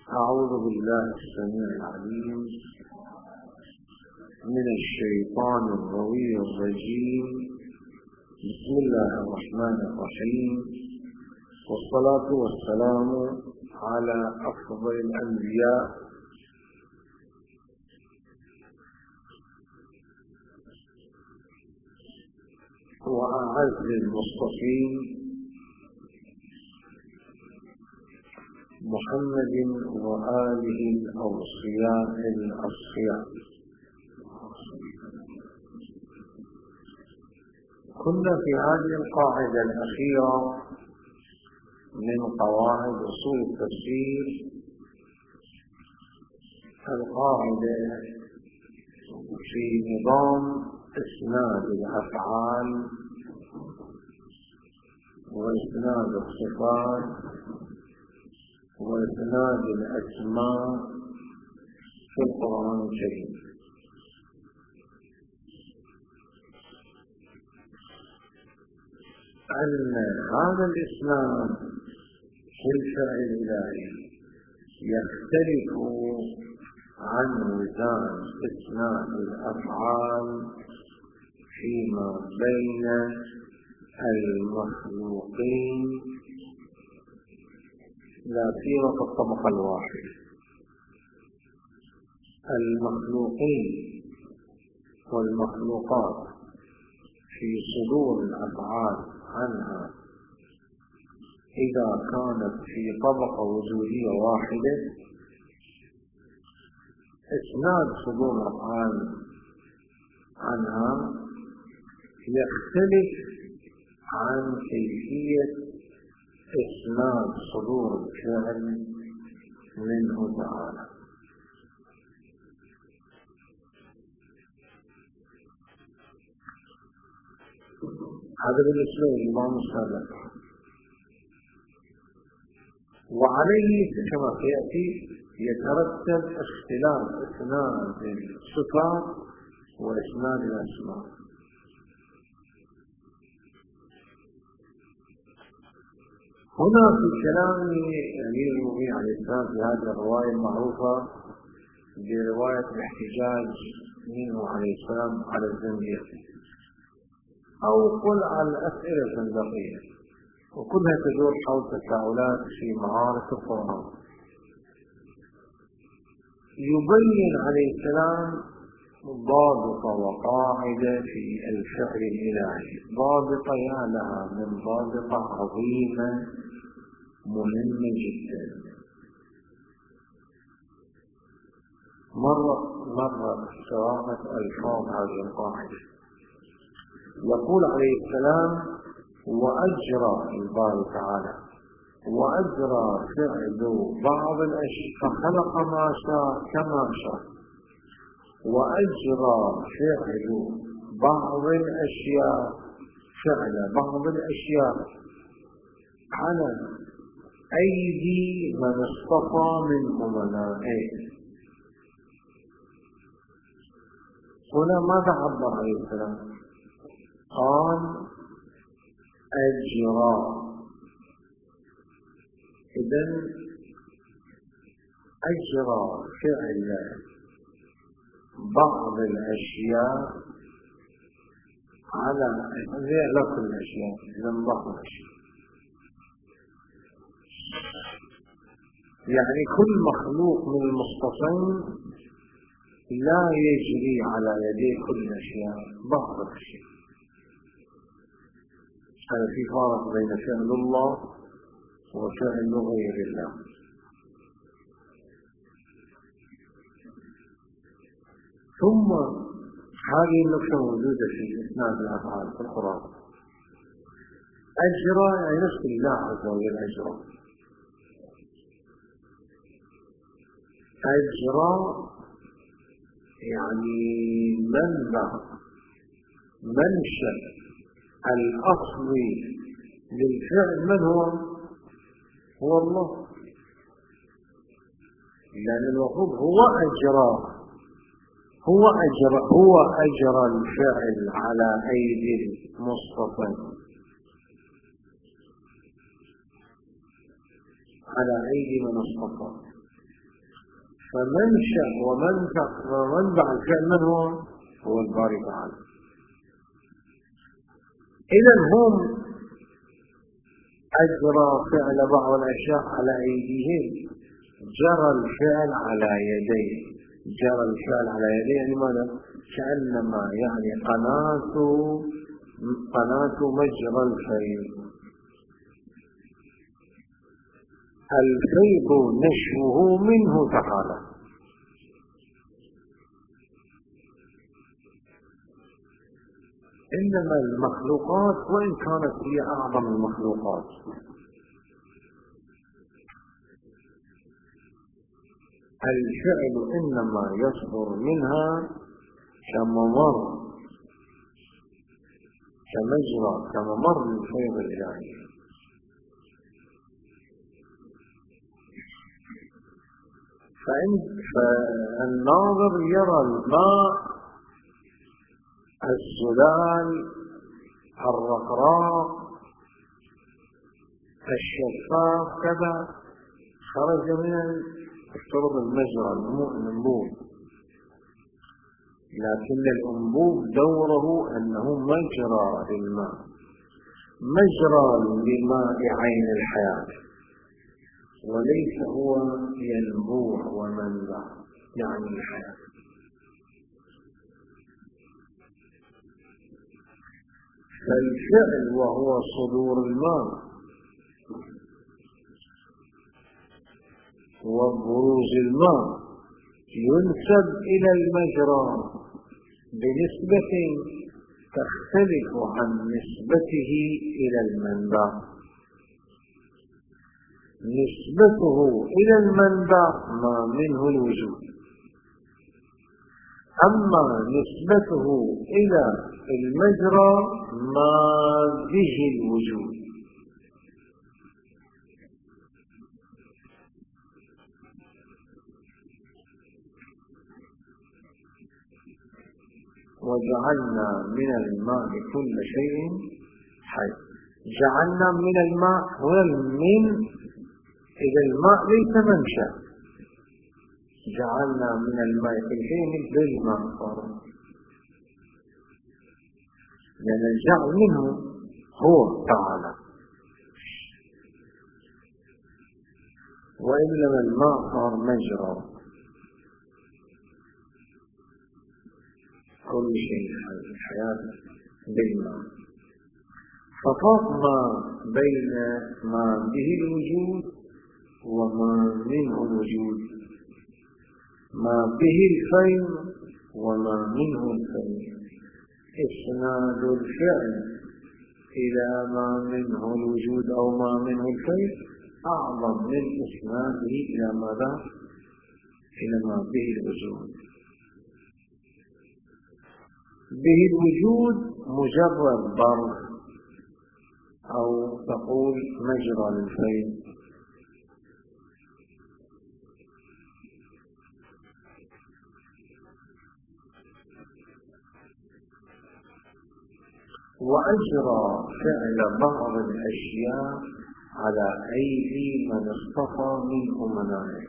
أعوذ بالله السميع العليم من الشيطان الرجيم. بسم الله الرحمن الرحيم، والصلاة والسلام على أفضل الأنبياء وأعز المصطفين محمد وآله الأوصياء الأصفياء. كنا في هذه القاعدة الأخيرة من قواعد أصول التفسير، القاعدة في نظام إسناد الأفعال وإسناد الصفات وإسناد الأسماء في القرآن الكريم. أن هذا الإسناد في الشرع الإلهي يختلف عن وزان إسناد الأفعال فيما بين المخلوقين، لا سيما في الطبقة الواحدة. المخلوقين والمخلوقات في صدور الأفعال عنها إذا كانت في طبقة وجودية واحدة، إسناد صدور الأفعال عنها يختلف عن كيفية إسناد صدور الفعل منه تعالى. هذا بالنسبة للإمام السابق، وعليه كما سيأتي يترتب اختلاف إسناد الصفات وإسناد الأسماء. هنا في كلام أمير المؤمنين عليه السلام في هذه الرواية المعروفة برواية الاحتجاج منه عليه السلام على الزنديق، أو قل على الأسئلة الزندقية، وكلها تدور حول تساؤلات في معارف القرآن. يبين عليه السلام ضابطة وقاعدة في الفعل الإلهي، ضابطة يا لها من ضابطة عظيمة مهمة جدا. مرة شرائط ألفاظ هذه القاعدة. يقول عليه السلام: وأجرى الباري تعالى وأجرى فعل بعض الأشياء فخلق ما شاء كما شاء، وأجرى فعل بعض الأشياء فعل بعض الأشياء على أيدي من اصطفى من أمنائه. هنا ماذا عبر عليه السلام؟ قال أجرى. إذن أجرى فعل بعض الأشياء على لا كل الأشياء، إذن بعض الأشياء، يعني كل مخلوق من المصطفين لا يجري على يديه كل الأشياء، بعض الأشياء. هذا في فرق بين فعل الله وفعل غير الله. ثم هذه النقطة موجودة في إسناد الأفعال في القرآن. أجرى يعني نفس الله عز وجل أجرى. أجرى يعني منشأ الأصلي للفعل من هو الله، لأن المفروض هو أجرى الفعل على أيدي المصطفى، على أيدي من اصطفى. فمنشأ ومنبع الفعل من هو الباري تعالى. إذا هم أجرى فعل بعض الأشياء على أيديهم، جرى الفعل على يديه. جرى الفعل على يديه يعني ماذا؟ كأنما يعني قناة مجرى الفيض. الفيض نشوه منه تعالى. إنما المخلوقات وإن كانت هي أعظم المخلوقات، الفعل إنما يصدر منها كممر، كمجرى، كممر الفيض الإلهي. فالناظر يرى الماء الزلال الرقراق الشفاف كذا خرج من افترض المجرى الأنبوب، لكن الأنبوب دوره أنه مجرى للماء، مجرى لماء عين الحياة، وليس هو ينبوع ومنبع يعني الحياة. فالفعل وهو صدور الماء وبروز الماء ينسب إلى المجرى بنسبة تختلف عن نسبته إلى المنبع. نسبته إلى المنبع ما منه الوجود، أما نسبته إلى المجرى ما به الوجود. وجعلنا من الماء كل شيء حي. جعلنا من الماء هنا من إذا الماء ليس منشأ، جعلنا من الماء كل شيء بالماء صار، لأن الجعل منه هو تعالى. وإنما الماء صار مجرى، كل شيء الحياة بالماء. ففرق ما بين ما به الوجود وما منه الوجود، ما به الفيض وما منه الفيض. إسناد الفعل إلى ما منه الوجود أو ما منه الفيض أعظم من إسناده إلى ماذا؟ إلى ما به الوجود. به الوجود مجرد ضرب أو تقول مجرى للفيض. وأجرى فعل بعض الأشياء على أيدي من اصطفى من أمنائه.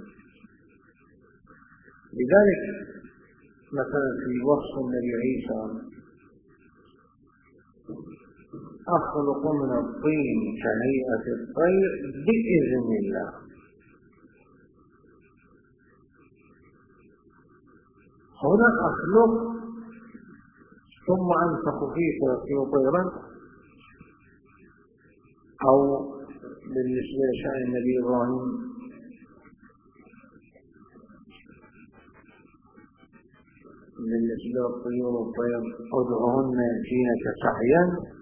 لذلك مثلا في وصف النبي عيسى أخلق من الطين كهيئة الطير بإذن الله. هنا أخلق ثم أنفخ فيه فيصير طيرا، أو بالنسبة لشأن النبي إبراهيم بالنسبة للطيور والطير ادعوهن يأتينك سعيا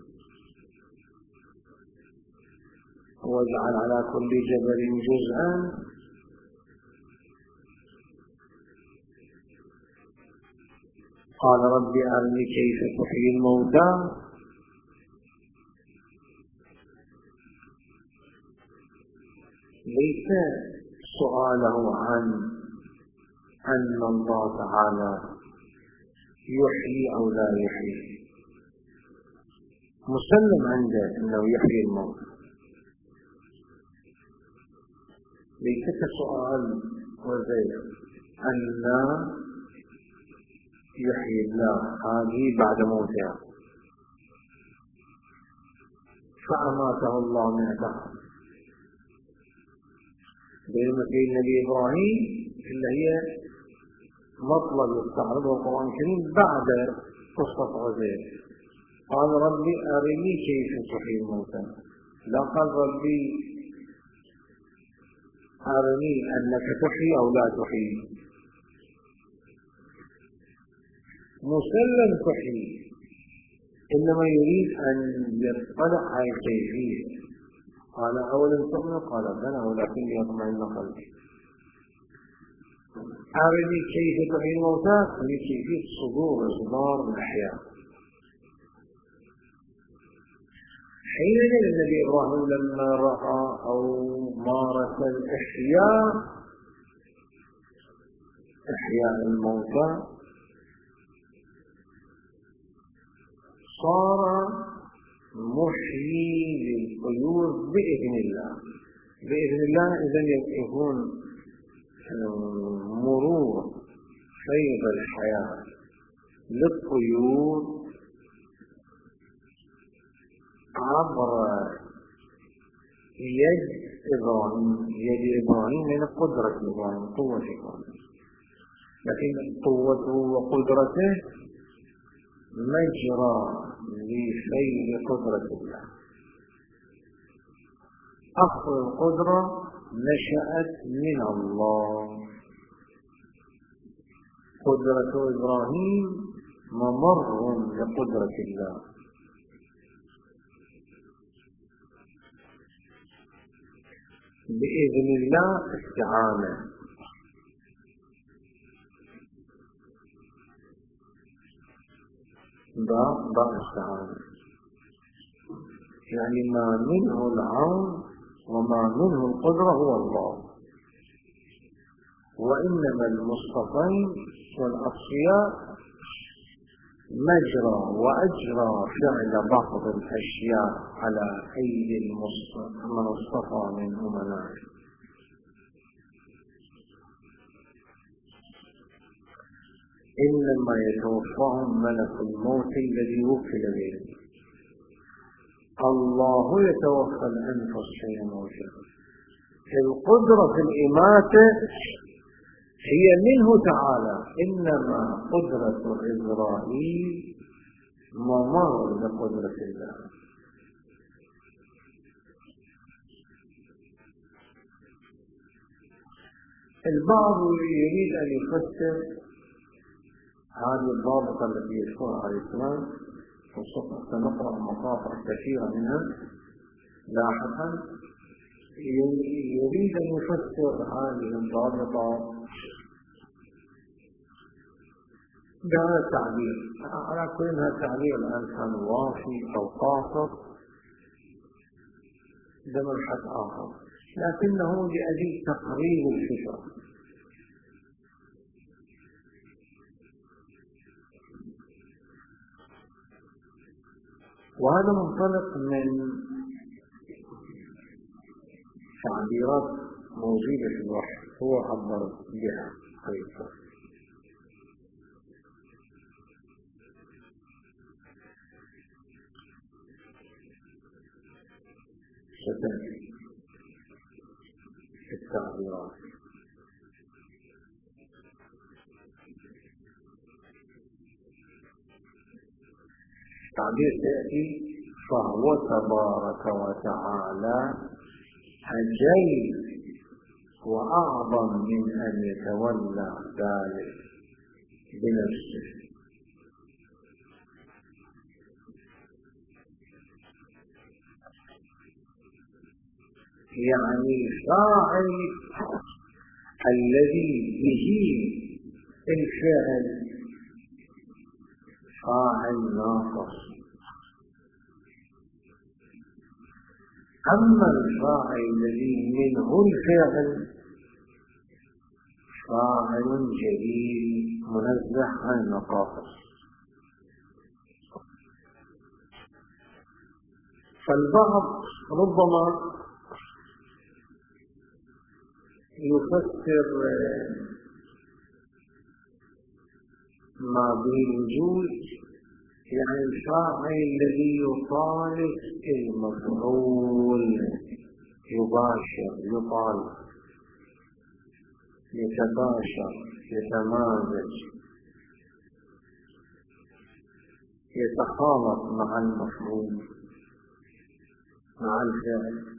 واجعل على كل جبل جزءا. قال رب أرني كيف تحيي الموتى. ليس سؤاله عن أن الله تعالى يحيي أو لا يحيي، مسلم عنده أنه يحيي الموت، ليس كسؤال وزير أن لا يحيي الله هذه بعد موتها، فأماته الله 100 عام. بينما النبي إبراهيم اللي هي مطلب يستعرضه القرآن الكريم بعد قصة عزيز، قال ربي أرني كيف تحيي الموتى، لا قال ربي أرني أنك تحيي أو لا تحيي. مسلم تحيي، إنما يريد أن يطلع على الكيفية. قال أولم تؤمن؟ قال بلى ولكن ليطمئن قلبي. أرني كيف تحيي الموتى، أرني كيفية صدور الأحياء. حينئذ النبي إبراهيم لما رأى أو مارس إحياء الموتى صار محيي للطيور بإذن الله. بإذن الله إذن يكون مرور فيض الحياة للطيور عبر يد إبراهيم من قدرة إبراهيم، قوة إبراهيم، لكن قوته وقدرته مجرى لفيض قدرة الله. أصل القدرة نشأت من الله. قدرة إبراهيم ممر لقدرة الله. بإذن الله استعانة. ضع استعانة يعني ما منه العون وما منه القدرة هو الله. وإنما المصطفين والأصفياء مجرى وأجرى فعل بعض الأشياء على أيدي من اصطفى من أمنائه. إنما يتوفاهم ملك الموت الذي وكل به. الله يتوفى الأنفس حين موتها. القدرة في الإماتة هي منه تعالى، إنما قدرة إسرائيل ممر لقدرة الله. البعض يريد أن يفسر هذه الضابطة التي يذكرها عليه السلام، سنقرأ مقاطع كثيرة منها لاحقا. يريد أن يفسر هذه الضابطة بهذا التعبير، على كل هذا التعبير الآن كان وافي أو قاصر ده مبحث آخر، لكنه لأجل تقريب الفكرة. وهذا منطلق من تعبيرات موجودة في الوحي هو عبر بها أيضا. ستأتي التعبيرات. تعبير سيأتي فهو تبارك وتعالى أجل وأعظم من أن يتولى ذلك بنفسه. يعني فاعل الذي به الفعل فاعل ناقص، أما الفاعل الذي منه الفعل فاعل جليل منزه عن النقائص. فالبعض ربما يفسر ما به الوجود يعني الفاعل الذي يطالب المفعول، يباشر، يطالب، يتباشر، يتمازج، يتخالط مع المفعول، مع الفعل.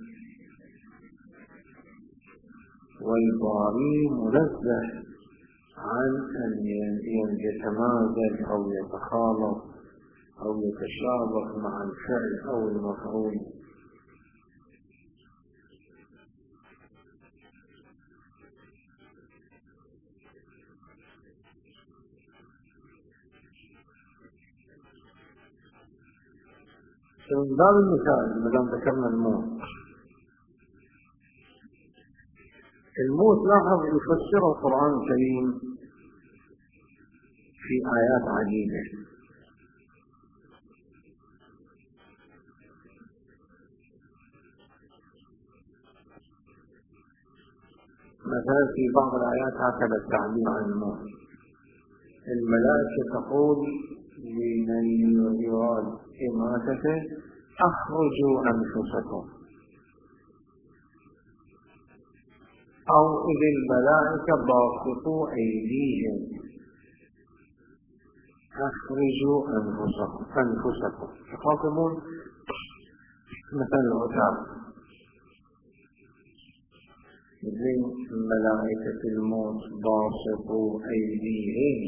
والباري منزه عن أن يتمازج أو يتخالط أو يتشابه مع الفعل أو المفعول. من باب المثال مدام ذكرنا الموت، الموت لاحظ يفسره القرآن الكريم في آيات عديدة. مثلا في بعض الآيات هكذا التعبير عن الموت: الملائكة تقول لمن يراد إماتته أخرجوا أنفسكم، أو إذ الملائكة باسطوا أيديهم أخرجوا أنفسكم يخاطبون مثل العتاب، زي ملائكة الموت باسطوا أيديهم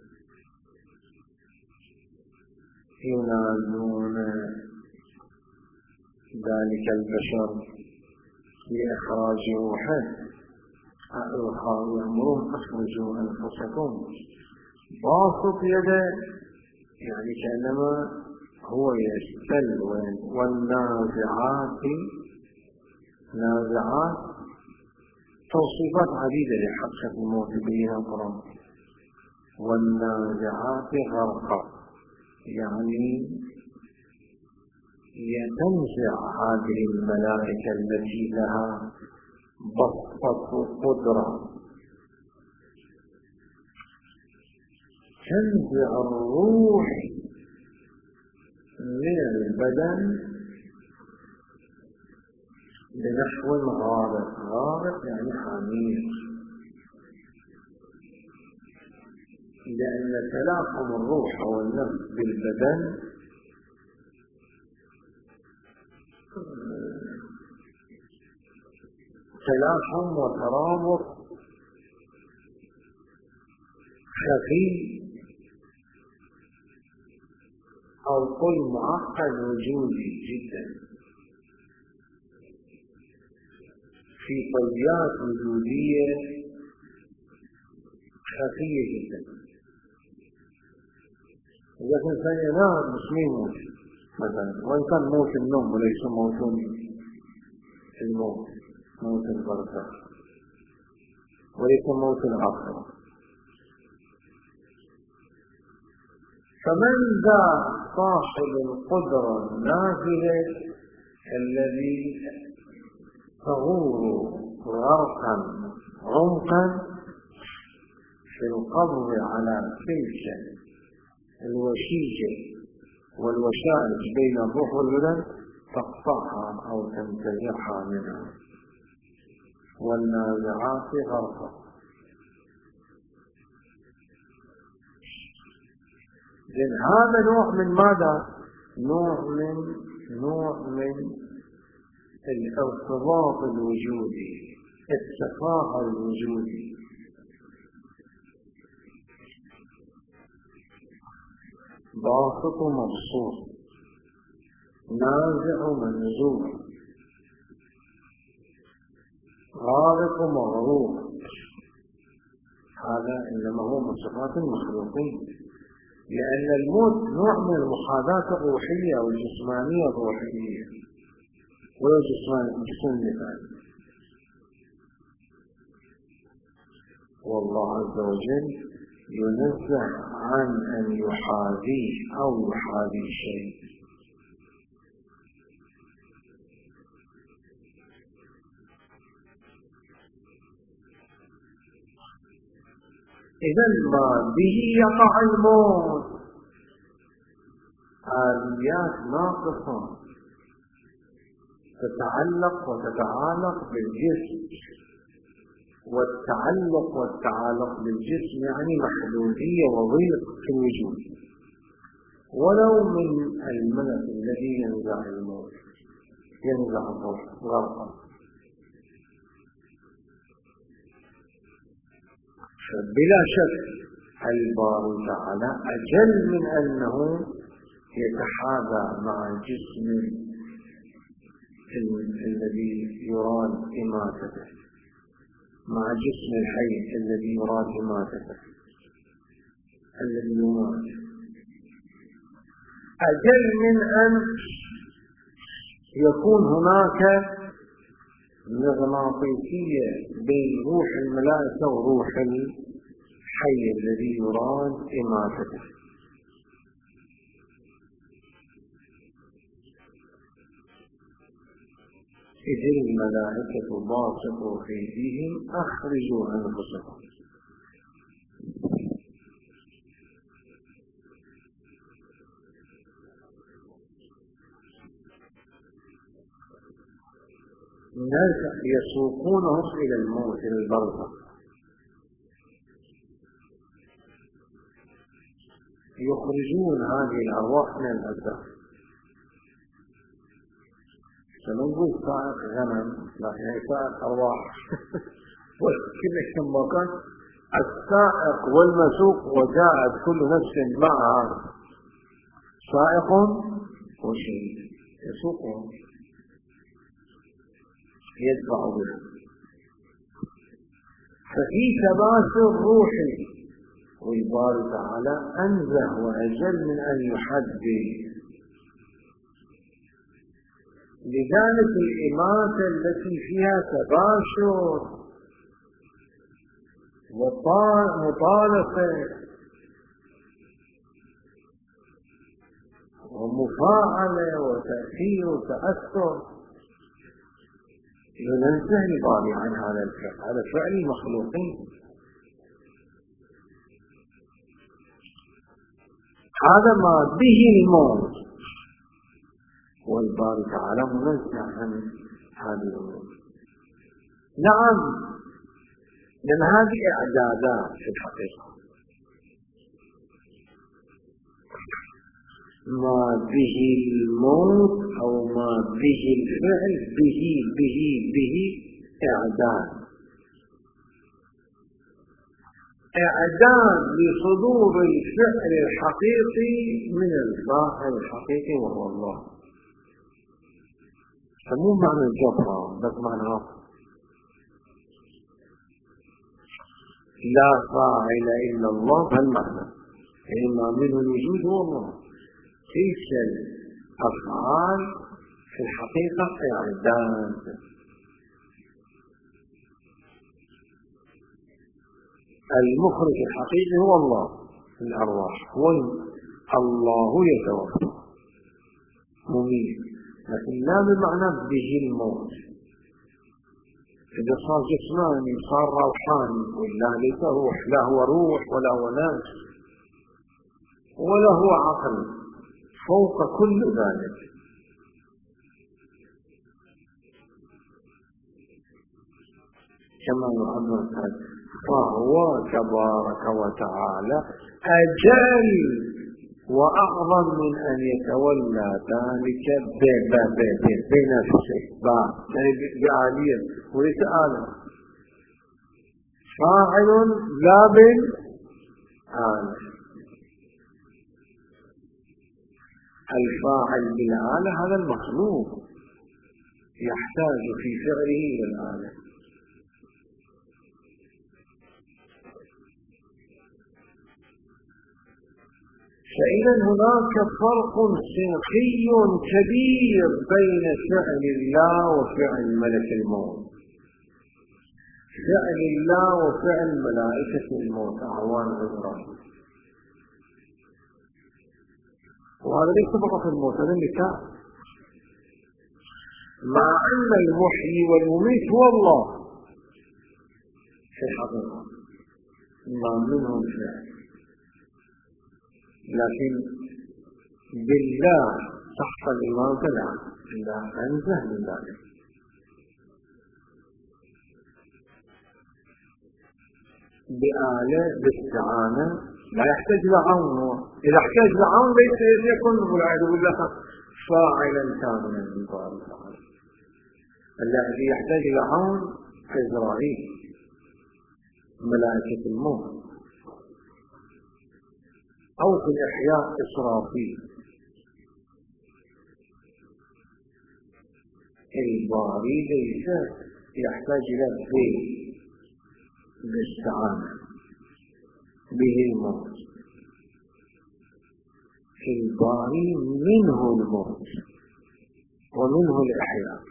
ينادون ذلك البشر لإخراج روحه، يأمرون أخرجوا أنفسكم. باسط يده يعني كأنما هو يستل. والنازعات نازعات توصيفات عديدة لحقة الموت بينها القرآن. والنازعات غرقا يعني يتنزع هذه الملائكة التي لها بسطة قدرة، تنزع الروح من البدن بنحو غارق. غارق يعني حميق، لأن تلاحم الروح أو النفس بالبدن تلاحم وترابط خفي أو قل معقد وجودي جدا في طيات وجودية خفية جدا. إذا الإنسان ينام مش يموت مثلا، وإن كان موت النوم وليس موت الموت، موت البرزخ وليس موت الآخرة. فمن ذا صاحب القدرة النافذة الذي تغور غرقا عمقا في القبض على تلك الوشيجة والوشائج بين الروح والبدن تقطعها أو تنتزعها منها. والنازعات غرقا. إذن هذا نوع من ماذا؟ نوع من الارتباط الوجودي، التفاعل الوجودي. باسط مبسوط، نازع منزوع، غارق مغروق. هذا إنما هو من صفات المخلوقين، لأن الموت نوع من المحاذاة الروحية أو الجسمانية الروحية ولا جسم النفسي. والله عز وجل ينزه عن أن يحاذيه أو يحاذي شيء. إذا ما به يقع الموت. آليات ناقصة تتعلق وتتعالق بالجسم، والتعلق والتعالق بالجسم يعني محدودية وضيق في الوجود، ولو من الملك الذي ينزع الموت، ينزع الروح غرقا. فبلا شك الباري تعالى أجل من أنه يتحاذى مع جسم الذي يراد إماتته، مع جسم الحي الذي يراد إماتته، الذي يمات. أجل من أن يكون هناك مغناطيسية بين روح الملائكة وروح الحي الذي يراد إماتته. إذ الملائكة باسطوا أيديهم أخرجوا أنفسكم. الناس يسوقونهم إلى الموت، إلى البرزخ، يخرجون هذه الأرواح من الأجساد. سنقول سائق غنم، لكن سائق أرواح ولكن مكان السائق والمسوق، وجاءت كل نفس معها سائق وشيء يسوقهم يدفع به. ففي تباشر روحي، والباري تعالى أنزه وأجل من أن يحدد. لذلك الإماتة التي فيها تباشر ومطالقة ومفاعلة وتأثير وتأثر، ينزه الباري عن هذا الفعل، هذا فعل المخلوقين. هذا ما به الموت، والباري تعالى منزه عن هذه الأمور. نعم، لأن هذه إعدادات في الحقيقة. ما به الموت أو ما به الفعل، به إعداد، إعداد لصدور الفعل الحقيقي من الفاعل الحقيقي وهو الله. فمو معنى الجبرة، بس معنى لا فاعل إلا الله، فالمعنى إما منه الوجود هو الله. تلك الأفعال في الحقيقة إعداد. المخرج الحقيقي هو الله في الأرواح، هو الله يتوفى مميت، لكن لا بمعنى به الموت. إذا صار جسماني صار روحاني، ولا ليس روح، لا هو روح ولا هو نفس ولا هو عقل، فوق كل ذلك. كما يعبر فهو تبارك وتعالى أجل وأعظم من أن يتولى ذلك بنفسه، بعالية وليس آلة. فاعل لا بالآلة. الفاعل بالآلة هذا المخلوق يحتاج في فعله إلى الآلة. فإذا هناك فرق سنخي كبير بين فعل الله وفعل ملك الموت، فعل الله وفعل ملائكة الموت أعوان إبراهيم. وهذا ليس فقط الموت، هذا النكاح، مع أن المحيي والمميت هو الله في الحقيقة. ما منه الفعل، لكن بالله صح الإيمان فلا لا أنزه من ذلك. بآلة باستعانة لا يحتاج لعون، إذا احتاج لعون ليس يكون والعياذ بالله فاعلا كاملا لله تعالى. الذي يحتاج لعون إسرائيل ملائكة الموت، أو في الإحياء إسرافيل. الباري ليس يحتاج إلى الذيل بالاستعانة به الموت، الباري منه الموت ومنه الإحياء،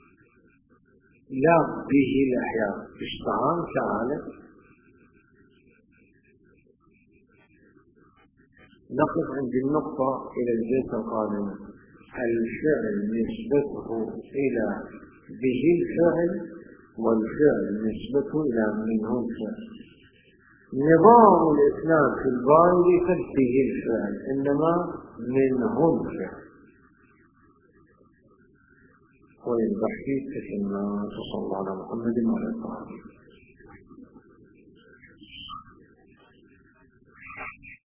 لا به الإحياء. استعان تعالى. نقف عند النقطة إلى الجزء القادم. الفعل نسبته إلى به الفعل، والفعل نسبته إلى منه الفعل. نظام الإسلام في الباري ليس به الفعل، إنما منه الفعل. وينبحث في الناس صلى الله على محمد وعلى آله.